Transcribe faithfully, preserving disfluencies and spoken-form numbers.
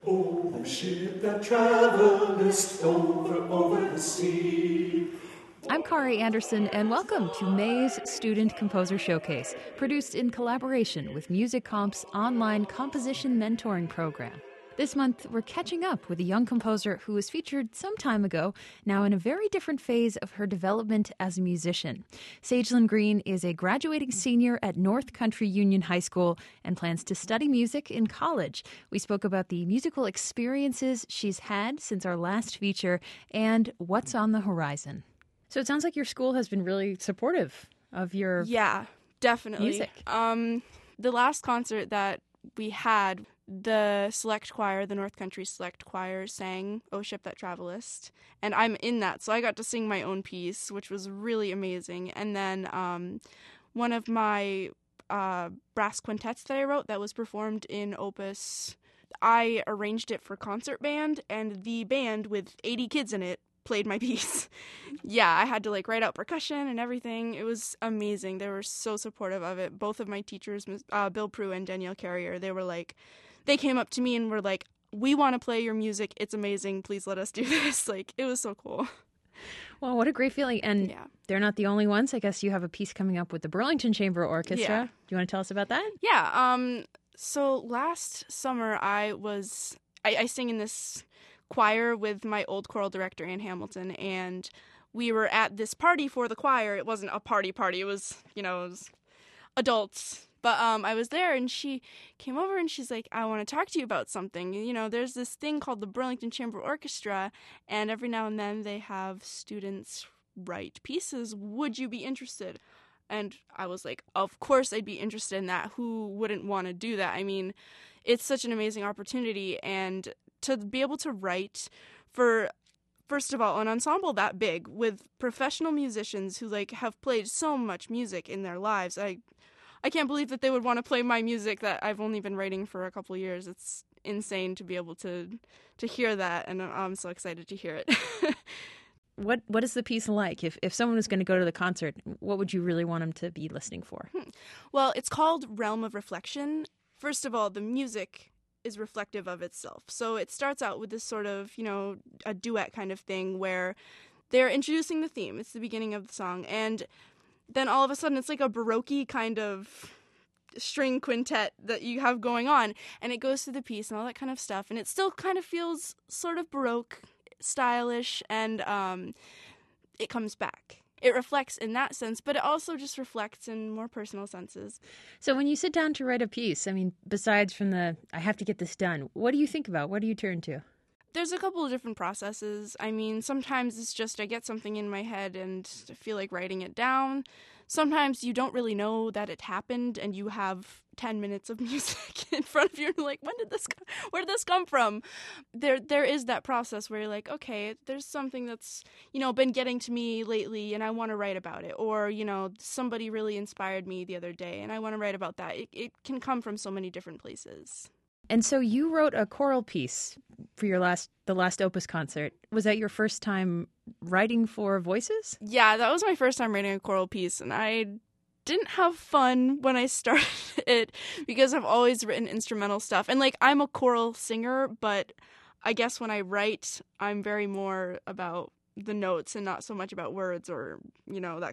Oh, ship that travelest over, over the sea. I'm Kari Anderson, and welcome to May's Student Composer Showcase, produced in collaboration with MusicComp's online composition mentoring program. This month, we're catching up with a young composer who was featured some time ago, now in a very different phase of her development as a musician. Sagelyn Green is a graduating senior at North Country Union High School and plans to study music in college. We spoke about the musical experiences she's had since our last feature and what's on the horizon. So it sounds like your school has been really supportive of your yeah, definitely. music. Um, the last concert that we had, the select choir, the North Country Select Choir, sang "O Ship That Travelest," and I'm in that, so I got to sing my own piece, which was really amazing. And then um, one of my uh, brass quintets that I wrote that was performed in Opus, I arranged it for concert band, and the band with eighty kids in it played my piece. Yeah, I had to like write out percussion and everything. It was amazing. They were so supportive of it. Both of my teachers, uh, Bill Prue and Danielle Carrier, they were like, they came up to me and were like, "We want to play your music. It's amazing. Please let us do this." Like, it was so cool. Well, what a great feeling. And Yeah. they're not the only ones. I guess you have a piece coming up with the Burlington Chamber Orchestra. Yeah. Do you want to tell us about that? Yeah. Um. So last summer, I was I, I sing in this choir with my old choral director, Ann Hamilton, and we were at this party for the choir. It wasn't a party party. It was, you know, it was adults. But um, I was there, and she came over, and she's like, "I want to talk to you about something. You know, there's this thing called the Burlington Chamber Orchestra, and every now and then they have students write pieces. Would you be interested?" And I was like, of course I'd be interested in that. Who wouldn't want to do that? I mean, it's such an amazing opportunity, and to be able to write for, first of all, an ensemble that big with professional musicians who like have played so much music in their lives. I I can't believe that they would want to play my music that I've only been writing for a couple of years. It's insane to be able to to hear that, and I'm so excited to hear it. What What is the piece like? If if someone was going to go to the concert, what would you really want them to be listening for? Hmm. Well, it's called Realm of Reflection. First of all, the music is reflective of itself. So it starts out with this sort of, you know, a duet kind of thing where they're introducing the theme. It's the beginning of the song. And then all of a sudden it's like a Baroque kind of string quintet that you have going on. And it goes through the piece and all that kind of stuff. And it still kind of feels sort of Baroque, stylish, and um, it comes back. It reflects in that sense, but it also just reflects in more personal senses. So when you sit down to write a piece, I mean, besides from the, I have to get this done, what do you think about? What do you turn to? There's a couple of different processes. I mean, sometimes it's just I get something in my head and I feel like writing it down. Sometimes you don't really know that it happened and you have ten minutes of music in front of you and you're like, when did this come? Where did this come from? There there is that process where you're like, okay, there's something that's, you know, been getting to me lately and I want to write about it. Or, you know, somebody really inspired me the other day and I want to write about that. It, it can come from so many different places. And so you wrote a choral piece for your last the last Opus concert. Was that your first time writing for voices? Yeah, that was my first time writing a choral piece, and I didn't have fun when I started it because I've always written instrumental stuff. And like I'm a choral singer, but I guess when I write, I'm very more about the notes and not so much about words or, you know, that